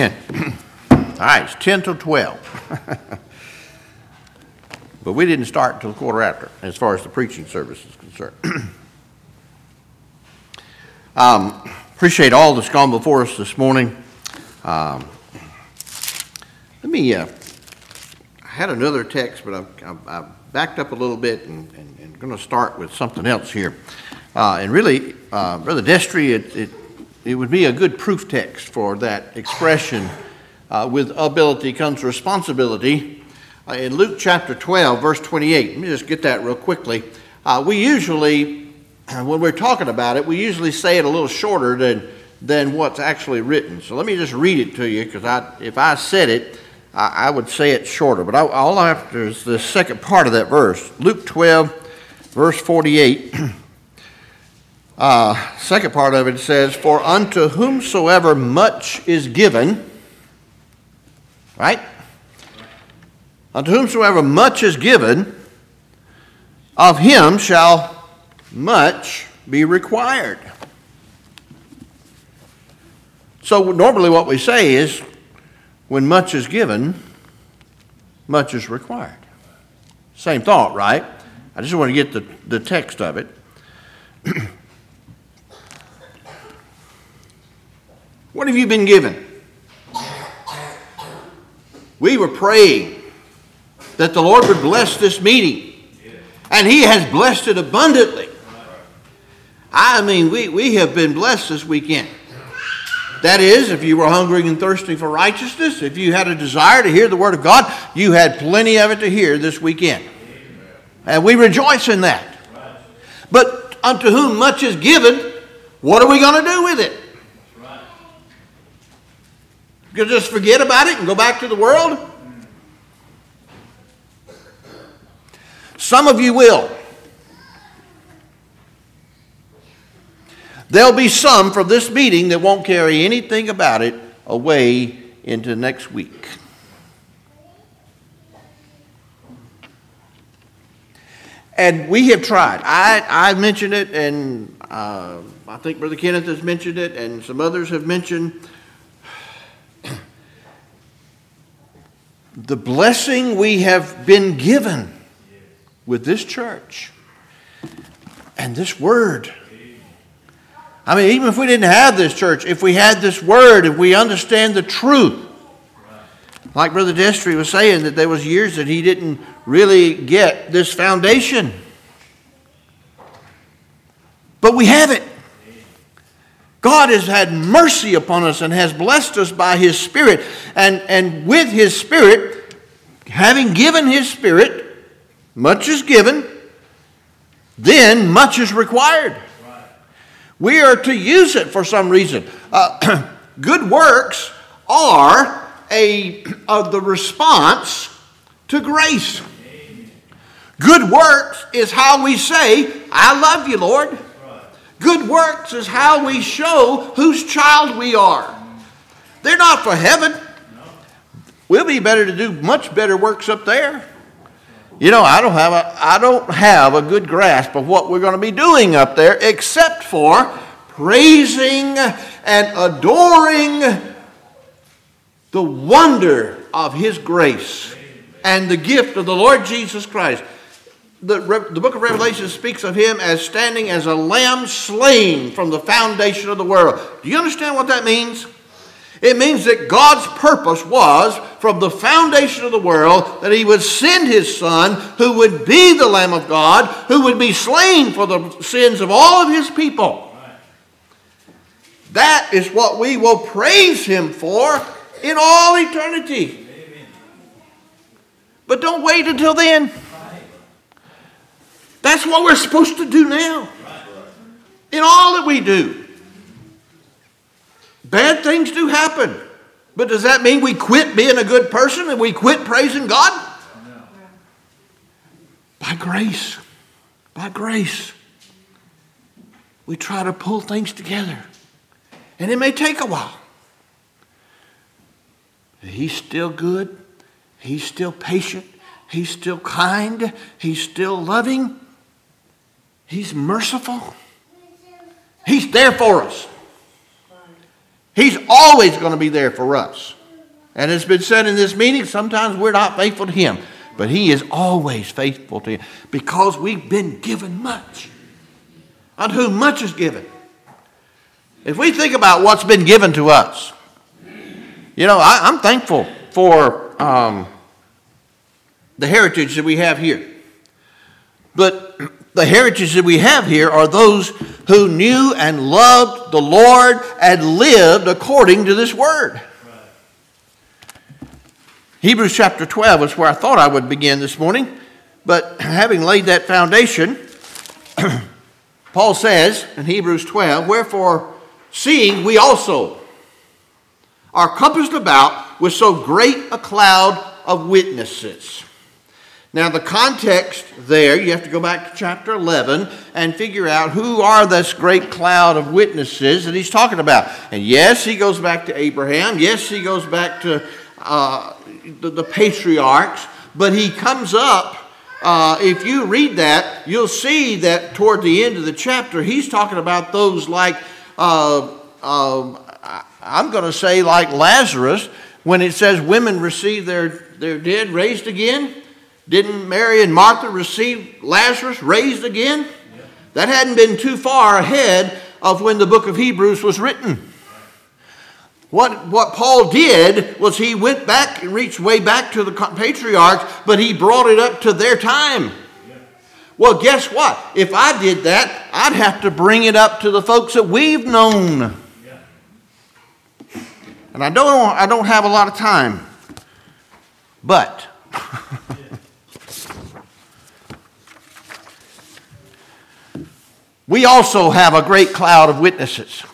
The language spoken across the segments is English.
Amen. All right, it's 10 till 12. But we didn't start until quarter after, as far as the preaching service is concerned. Appreciate all that's gone before us this morning. I had another text, but I've backed up a little bit and going to start with something else here. And really, Brother Destry, it would be a good proof text for that expression, with ability comes responsibility. In Luke chapter 12, verse 28, let me just get that real quickly. We usually, when we're talking about it, we usually say it a little shorter than what's actually written. So let me just read it to you, because if I said it, I would say it shorter. But all I have to do is the second part of that verse. Luke 12, verse 48. Second part of it says, "For unto whomsoever much is given," right? "Unto whomsoever much is given, of him shall much be required." So normally what we say is, when much is given, much is required. Same thought, right? I just want to get the text of it. What have you been given? We were praying that the Lord would bless this meeting, and He has blessed it abundantly. I mean, we have been blessed this weekend. That is, if you were hungry and thirsty for righteousness, if you had a desire to hear the Word of God, you had plenty of it to hear this weekend. And we rejoice in that. But unto whom much is given, what are we going to do with it? You just forget about it and go back to the world? Some of you will. There'll be some from this meeting that won't carry anything about it away into next week. And we have tried. I mentioned it, and I think Brother Kenneth has mentioned it, and some others have mentioned the blessing we have been given with this church and this word. I mean, even if we didn't have this church, if we had this word, if we understand the truth, like Brother Destry was saying, that there was years that he didn't really get this foundation. But we have it. God has had mercy upon us and has blessed us by His Spirit. And with His Spirit, having given His Spirit, much is given, then much is required. We are to use it for some reason. Good works are the response to grace. Good works is how we say, "I love you, Lord." Good works is how we show whose child we are. They're not for heaven. We'll be better to do much better works up there. You know, I don't have a good grasp of what we're going to be doing up there, except for praising and adoring the wonder of His grace and the gift of the Lord Jesus Christ. The book of Revelation speaks of Him as standing as a lamb slain from the foundation of the world. Do you understand what that means? It means that God's purpose was, from the foundation of the world, that He would send His Son, who would be the Lamb of God, who would be slain for the sins of all of His people. That is what we will praise Him for in all eternity. But don't wait until then. That's what we're supposed to do now. In all that we do. Bad things do happen. But does that mean we quit being a good person and we quit praising God? No. By grace. By grace. We try to pull things together. And it may take a while. He's still good. He's still patient. He's still kind. He's still loving. He's merciful. He's there for us. He's always going to be there for us. And it's been said in this meeting, sometimes we're not faithful to Him. But He is always faithful to you because we've been given much. On whom much is given. If we think about what's been given to us, you know, I'm thankful for the heritage that we have here. But the heritage that we have here are those who knew and loved the Lord and lived according to this word. Hebrews chapter 12 is where I thought I would begin this morning. But having laid that foundation, Paul says in Hebrews 12, wherefore, seeing we also are compassed about with so great a cloud of witnesses. Now the context there, you have to go back to chapter 11 and figure out who are this great cloud of witnesses that he's talking about. And yes, he goes back to Abraham. Yes, he goes back to the patriarchs. But he comes up, if you read that, you'll see that toward the end of the chapter, he's talking about those like, I'm going to say like Lazarus, when it says women receive their dead raised again. Didn't Mary and Martha receive Lazarus raised again? Yeah. That hadn't been too far ahead of when the book of Hebrews was written. What Paul did was he went back and reached way back to the patriarchs, but he brought it up to their time. Yeah. Well, guess what? If I did that, I'd have to bring it up to the folks that we've known. Yeah. And I don't have a lot of time. But we also have a great cloud of witnesses.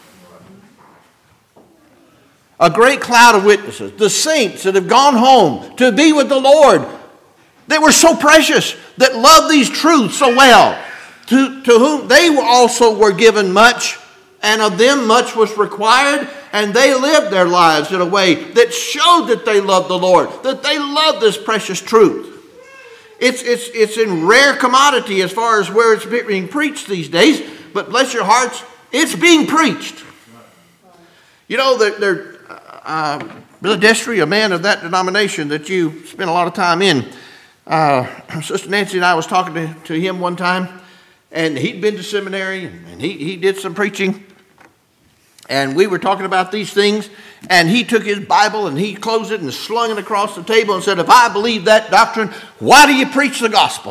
A great cloud of witnesses. The saints that have gone home to be with the Lord. That were so precious. That loved these truths so well. To whom they also were given much. And of them much was required. And they lived their lives in a way that showed that they loved the Lord. That they loved this precious truth. It's in rare commodity as far as where it's being preached these days. But bless your hearts, it's being preached. You know, Brother Destry, a man of that denomination that you spent a lot of time in, Sister Nancy and I was talking to him one time, and he'd been to seminary, and he did some preaching. And we were talking about these things, and he took his Bible and he closed it and slung it across the table and said, if I believe that doctrine, why do you preach the gospel?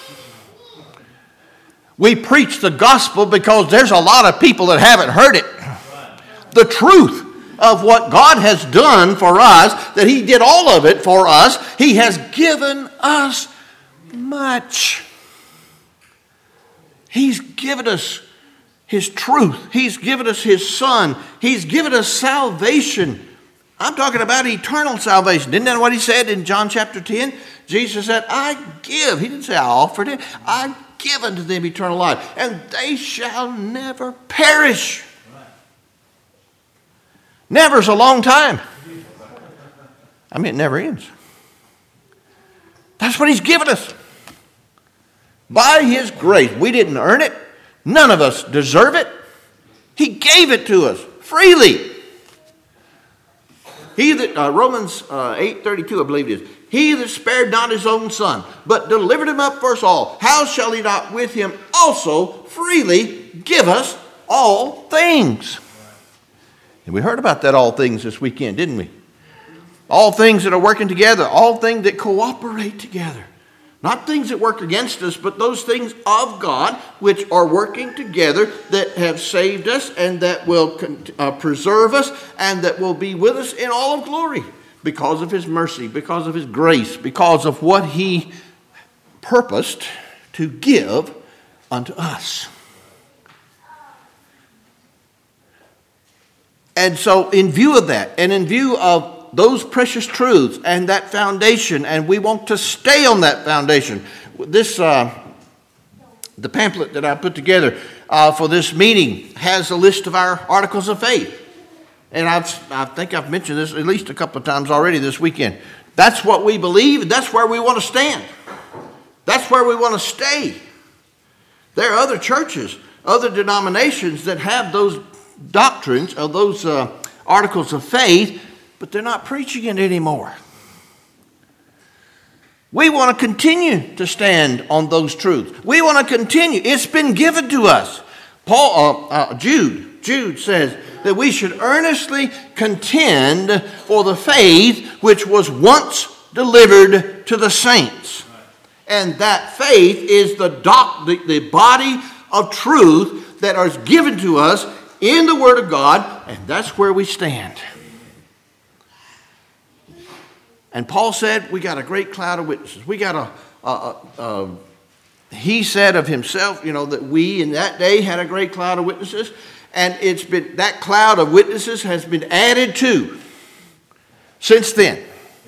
We preach the gospel because there's a lot of people that haven't heard it. The truth of what God has done for us, that He did all of it for us. He has given us much. He's given us His truth. He's given us His Son. He's given us salvation. I'm talking about eternal salvation. Isn't that what He said in John chapter 10? Jesus said, I give. He didn't say I offered it. I give unto them eternal life. And they shall never perish. Never's a long time. I mean, it never ends. That's what He's given us. By His grace. We didn't earn it. None of us deserve it. He gave it to us freely. He that Romans 8:32, I believe it is. He that spared not His own Son, but delivered Him up for us all, how shall He not with Him also freely give us all things? And we heard about that all things this weekend, didn't we? All things that are working together, all things that cooperate together. Not things that work against us, but those things of God which are working together that have saved us and that will preserve us and that will be with us in all of glory because of His mercy, because of His grace, because of what He purposed to give unto us. And so in view of that and in view of those precious truths and that foundation, and we want to stay on that foundation. This, the pamphlet that I put together for this meeting has a list of our articles of faith. And I think I've mentioned this at least a couple of times already this weekend. That's what we believe, and that's where we want to stand. That's where we want to stay. There are other churches, other denominations that have those doctrines, or those articles of faith, but they're not preaching it anymore. We want to continue to stand on those truths. We want to continue. It's been given to us. Jude says that we should earnestly contend for the faith which was once delivered to the saints. And that faith is the body of truth that is given to us in the Word of God, and that's where we stand. And Paul said, we got a great cloud of witnesses. We got he said of himself, that we in that day had a great cloud of witnesses. And that cloud of witnesses has been added to since then.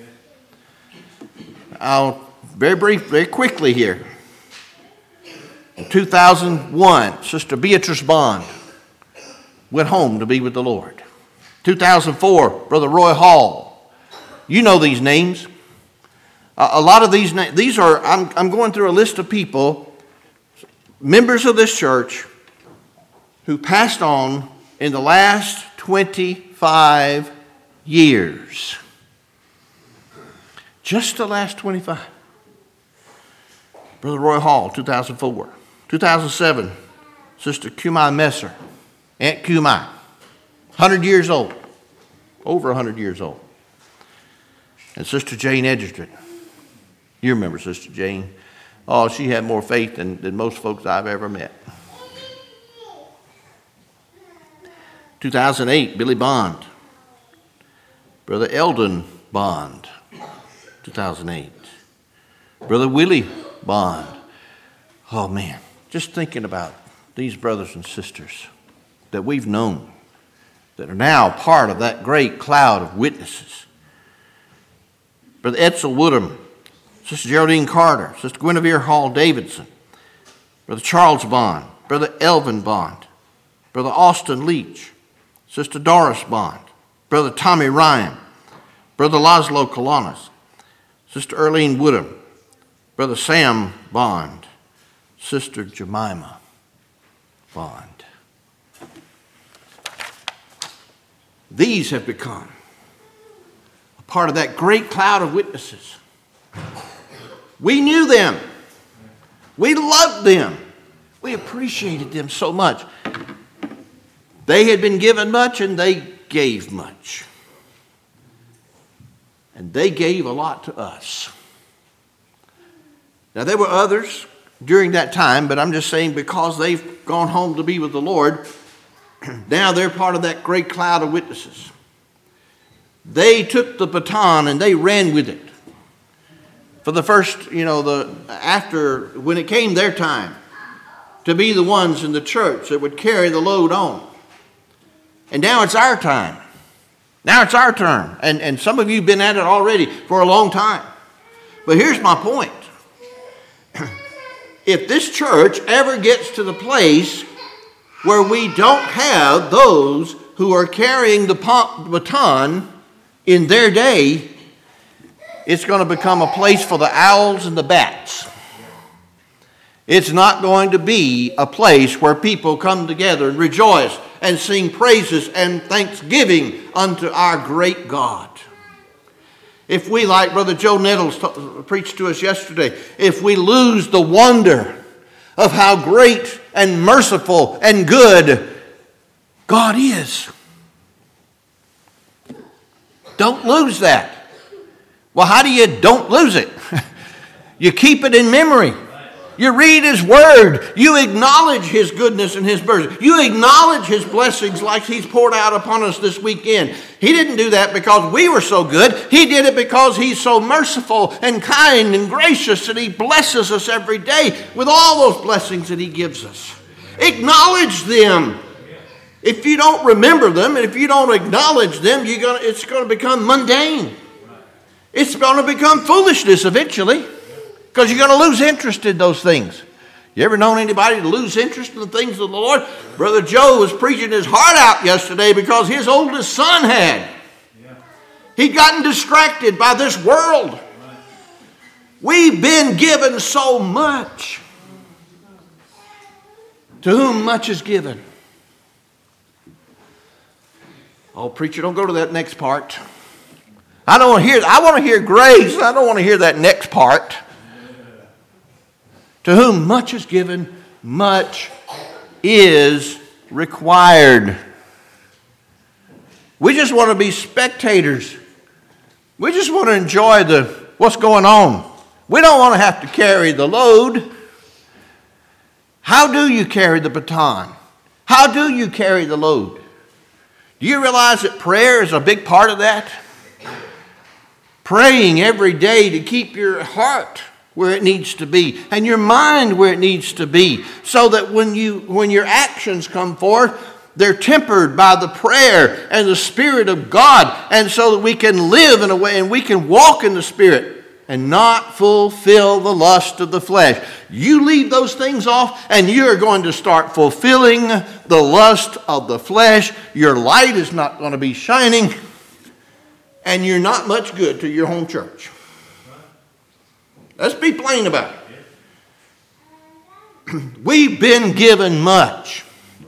I'll very quickly here. In 2001, Sister Beatrice Bond went home to be with the Lord. 2004, Brother Roy Hall. You know these names. A lot of these names, I'm going through a list of people, members of this church, who passed on in the last 25 years. Just the last 25. Brother Roy Hall, 2004. 2007, Sister Kumai Messer, Aunt Kumai, 100 years old, over 100 years old. And Sister Jane Edgerton. You remember Sister Jane. Oh, she had more faith than most folks I've ever met. 2008, Billy Bond. Brother Eldon Bond, 2008. Brother Willie Bond. Oh, man, just thinking about these brothers and sisters that we've known that are now part of that great cloud of witnesses. Brother Edsel Woodham, Sister Geraldine Carter, Sister Guinevere Hall Davidson, Brother Charles Bond, Brother Elvin Bond, Brother Austin Leach, Sister Doris Bond, Brother Tommy Ryan, Brother Laszlo Kalanis, Sister Earlene Woodham, Brother Sam Bond, Sister Jemima Bond. These have become a part of that great cloud of witnesses. We knew them. We loved them. We appreciated them so much. They had been given much and they gave much. And they gave a lot to us. Now, there were others during that time, but I'm just saying because they've gone home to be with the Lord, now they're part of that great cloud of witnesses. They took the baton and they ran with it. For the first, after, when it came their time to be the ones in the church that would carry the load on. And now it's our time. Now it's our turn. And some of you have been at it already for a long time. But here's my point. If this church ever gets to the place where we don't have those who are carrying the baton in their day, it's going to become a place for the owls and the bats. It's not going to be a place where people come together and rejoice and sing praises and thanksgiving unto our great God. If we, like Brother Joe Nettles preached to us yesterday, if we lose the wonder of how great and merciful and good God is, don't lose that. Well, how do you don't lose it? You keep it in memory. You read His Word. You acknowledge His goodness and His mercy. You acknowledge His blessings like He's poured out upon us this weekend. He didn't do that because we were so good. He did it because He's so merciful and kind and gracious, and He blesses us every day with all those blessings that He gives us. Acknowledge them. If you don't remember them and if you don't acknowledge them, it's going to become mundane. It's going to become foolishness eventually. Because you're going to lose interest in those things. You ever known anybody to lose interest in the things of the Lord? Brother Joe was preaching his heart out yesterday because his oldest son had. He'd gotten distracted by this world. We've been given so much. To whom much is given. Oh, preacher, don't go to that next part. I want to hear grace. I don't want to hear that next part. To whom much is given, much is required. We just want to be spectators. We just want to enjoy what's going on. We don't want to have to carry the load. How do you carry the baton? How do you carry the load? Do you realize that prayer is a big part of that? Praying every day to keep your heart where it needs to be and your mind where it needs to be, so that when your actions come forth, they're tempered by the prayer and the Spirit of God, and so that we can live in a way and we can walk in the Spirit and not fulfill the lust of the flesh. You leave those things off and you're going to start fulfilling the lust of the flesh. Your light is not going to be shining, and you're not much good to your home church. Let's be plain about it. We've been given much,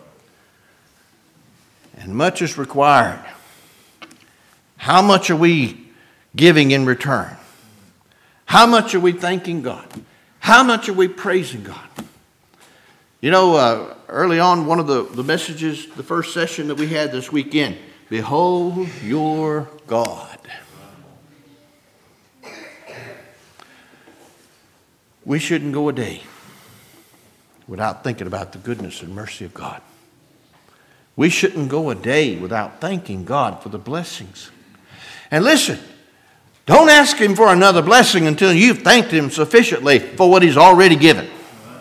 and much is required. How much are we giving in return? How much are we thanking God? How much are we praising God? You know, early on, one of the messages, the first session that we had this weekend, behold your God. We shouldn't go a day without thinking about the goodness and mercy of God. We shouldn't go a day without thanking God for the blessings. And listen, don't ask Him for another blessing until you've thanked Him sufficiently for what He's already given.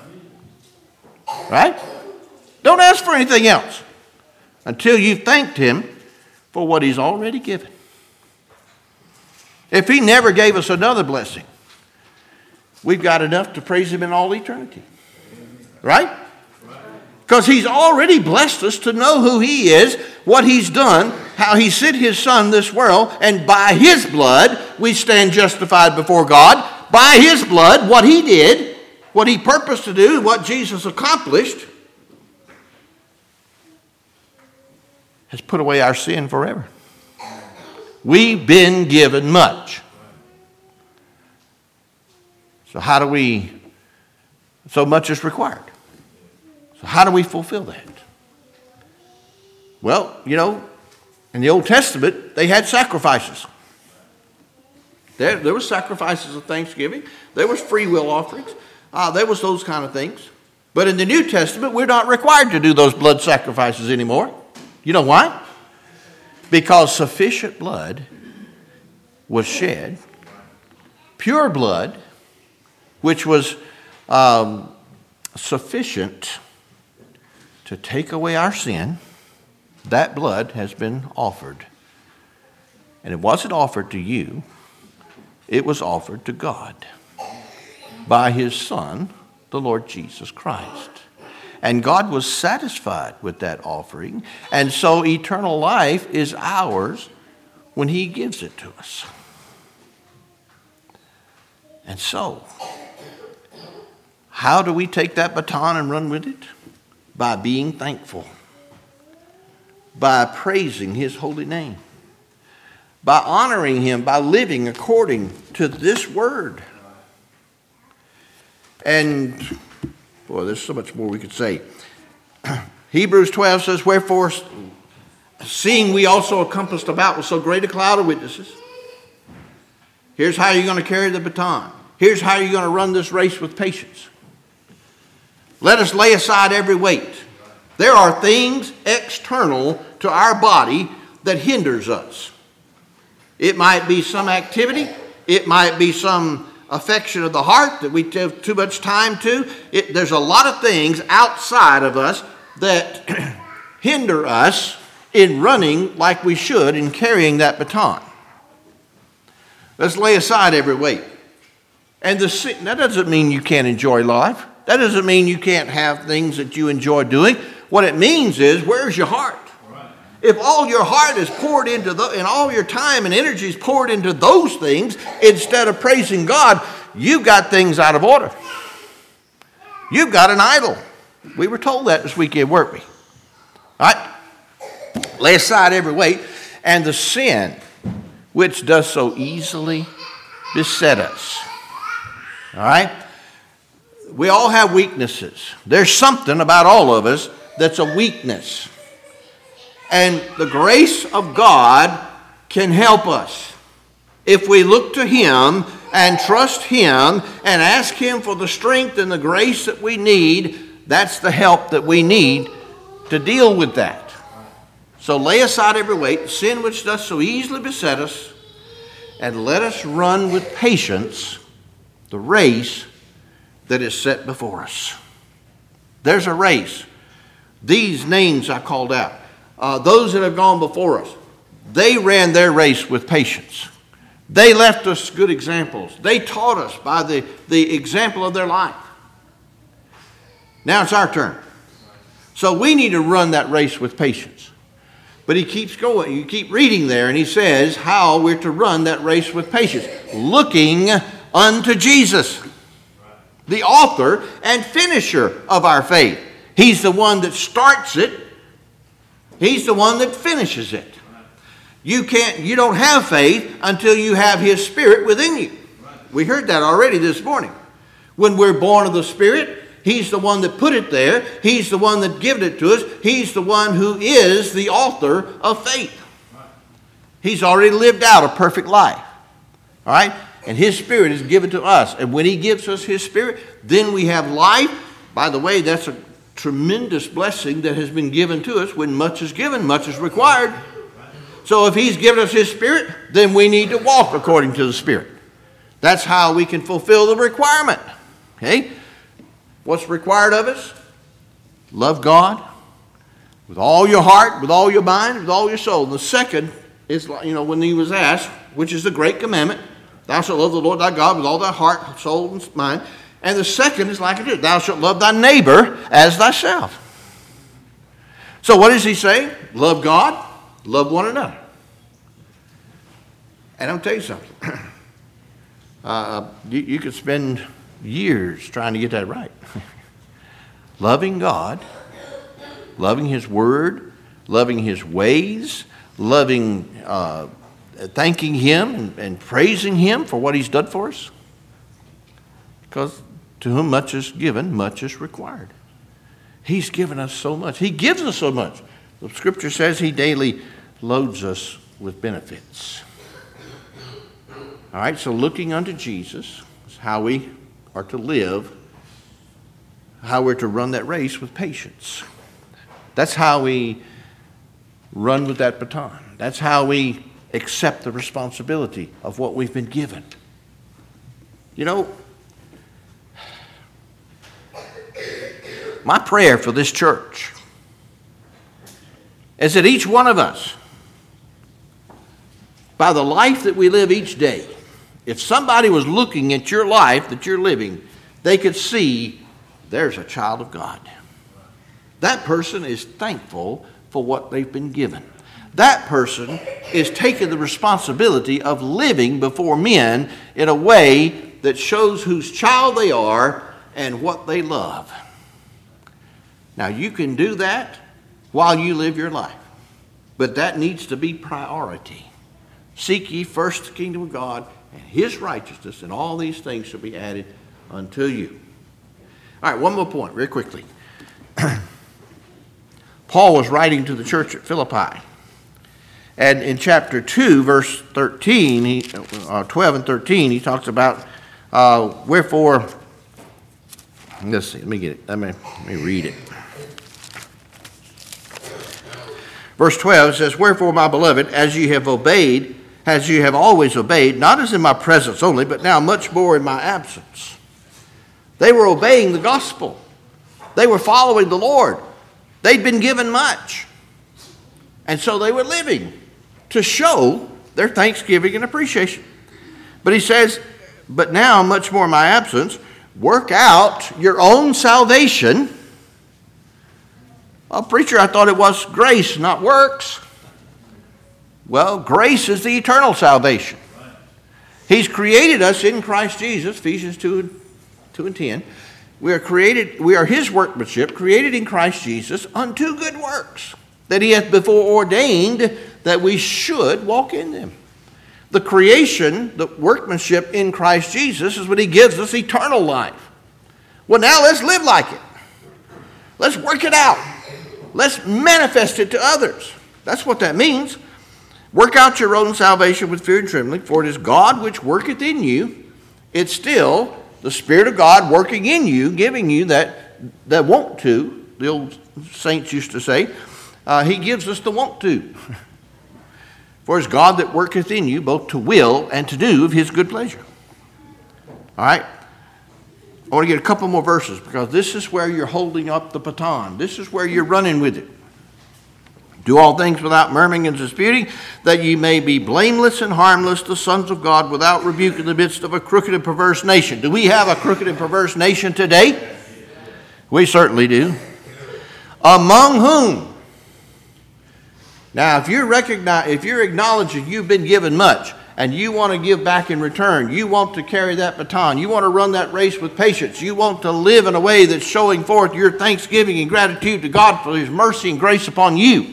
Right? Don't ask for anything else until you've thanked Him for what He's already given. If He never gave us another blessing, we've got enough to praise Him in all eternity. Right? Because He's already blessed us to know who He is, what He's done, how He sent His Son this world, and by His blood we stand justified before God. By His blood, what He did, what He purposed to do, what Jesus accomplished, has put away our sin forever. We've been given much. So much is required. So how do we fulfill that? Well, you know, in the Old Testament, they had sacrifices. There were sacrifices of thanksgiving. There was free will offerings. There was those kind of things. But in the New Testament, we're not required to do those blood sacrifices anymore. You know why? Because sufficient blood was shed, pure blood, which was sufficient to take away our sin. That blood has been offered. And it wasn't offered to you. It was offered to God by His Son, the Lord Jesus Christ. And God was satisfied with that offering. And so eternal life is ours when He gives it to us. And so, how do we take that baton and run with it? By being thankful. By praising His holy name. By honoring Him, by living according to this word. And, boy, there's so much more we could say. Hebrews 12 says, wherefore, seeing we also compassed about with so great a cloud of witnesses. Here's how you're going to carry the baton. Here's how you're going to run this race with patience. Let us lay aside every weight. There are things external to our body that hinders us. It might be some activity. It might be some affection of the heart that we give too much time to. There's a lot of things outside of us that hinder us in running like we should in carrying that baton. Let's lay aside every weight. And that doesn't mean you can't enjoy life. That doesn't mean you can't have things that you enjoy doing. What it means is, where's your heart? Right. If all your heart is poured into and all your time and energy is poured into those things instead of praising God, you've got things out of order. You've got an idol. We were told that this weekend, weren't we? All right? Lay aside every weight. and the sin which does so easily beset us. All right? We all have weaknesses. There's something about all of us that's a weakness. And the grace of God can help us. If we look to Him and trust Him and ask Him for the strength and the grace that we need, that's the help that we need to deal with that. So lay aside every weight, sin which does so easily beset us, and let us run with patience the race that is set before us. There's a race. These names I called out, those that have gone before us, they ran their race with patience. They left us good examples. They taught us by the example of their life. Now it's our turn. So we need to run that race with patience. But he keeps going. You keep reading there, and he says how we're to run that race with patience. Looking unto Jesus, the author and finisher of our faith. He's the one that starts it. He's the one that finishes it. You don't have faith until you have His Spirit within you. We heard that already this morning. When we're born of the Spirit, He's the one that put it there. He's the one that gave it to us. He's the one who is the author of faith. He's already lived out a perfect life. All right? And His Spirit is given to us. And when He gives us His Spirit, then we have life. By the way, that's a tremendous blessing that has been given to us. When much is given, much is required. So if He's given us His Spirit, then we need to walk according to the Spirit. That's how we can fulfill the requirement. Okay? What's required of us? Love God with all your heart, with all your mind, with all your soul. And the second is, when he was asked, which is the great commandment, thou shalt love the Lord thy God with all thy heart, soul, and mind. And the second is like it is, thou shalt love thy neighbor as thyself. So what does he say? Love God, love one another. And I'll tell you something. You could spend years trying to get that right. Loving God, loving His Word, loving His ways, thanking Him and praising Him for what He's done for us. Because to whom much is given, much is required. He's given us so much. He gives us so much. The Scripture says He daily loads us with benefits. All right, so looking unto Jesus is how we are to live, how we're to run that race with patience. That's how we run with that baton. That's how we accept the responsibility of what we've been given. My prayer for this church is that each one of us, by the life that we live each day, if somebody was looking at your life that you're living, they could see there's a child of God. That person is thankful for what they've been given. That person is taking the responsibility of living before men in a way that shows whose child they are and what they love. Now, you can do that while you live your life, but that needs to be priority. Seek ye first the kingdom of God and His righteousness, and all these things shall be added unto you. All right, one more point, very quickly. Paul was writing to the church at Philippi. And in chapter 2, verse 13, 12 and 13, he talks about, wherefore, let's see, let me get it. Let me read it. Verse 12 says, wherefore, my beloved, as ye have always obeyed, not as in my presence only, but now much more in my absence. They were obeying the gospel. They were following the Lord. They'd been given much. And so they were living to show their thanksgiving and appreciation. But he says, but now much more in my absence, work out your own salvation. Well, preacher, I thought it was grace, not works. Well, grace is the eternal salvation. He's created us in Christ Jesus, Ephesians 2 and 10. We are His workmanship, created in Christ Jesus unto good works that He hath before ordained that we should walk in them. The creation, the workmanship in Christ Jesus is when he gives us eternal life. Well, now let's live like it. Let's work it out. Let's manifest it to others. That's what that means. Work out your own salvation with fear and trembling, for it is God which worketh in you. It's still the Spirit of God working in you, giving you that want to. The old saints used to say, he gives us the want to. For it's God that worketh in you both to will and to do of his good pleasure. All right? I want to get a couple more verses because this is where you're holding up the baton. This is where you're running with it. Do all things without murmuring and disputing, that ye may be blameless and harmless, the sons of God, without rebuke in the midst of a crooked and perverse nation. Do we have a crooked and perverse nation today? We certainly do. Among whom? Now, if you're acknowledging you've been given much, and you want to give back in return, you want to carry that baton, you want to run that race with patience, you want to live in a way that's showing forth your thanksgiving and gratitude to God for his mercy and grace upon you.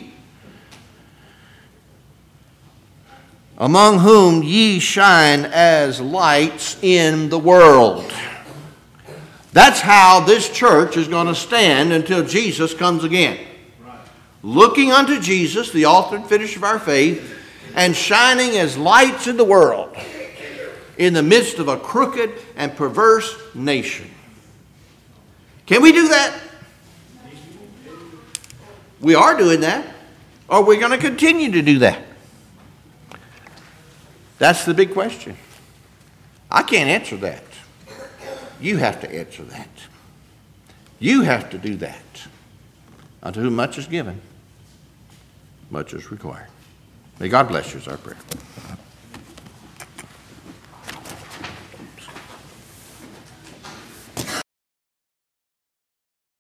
Among whom ye shine as lights in the world. That's how this church is going to stand until Jesus comes again. Right. Looking unto Jesus, the author and finisher of our faith, and shining as lights in the world in the midst of a crooked and perverse nation. Can we do that? We are doing that. Or we're going to continue to do that. That's the big question. I can't answer that. You have to answer that. You have to do that. Unto whom much is given, much is required. May God bless you is our prayer.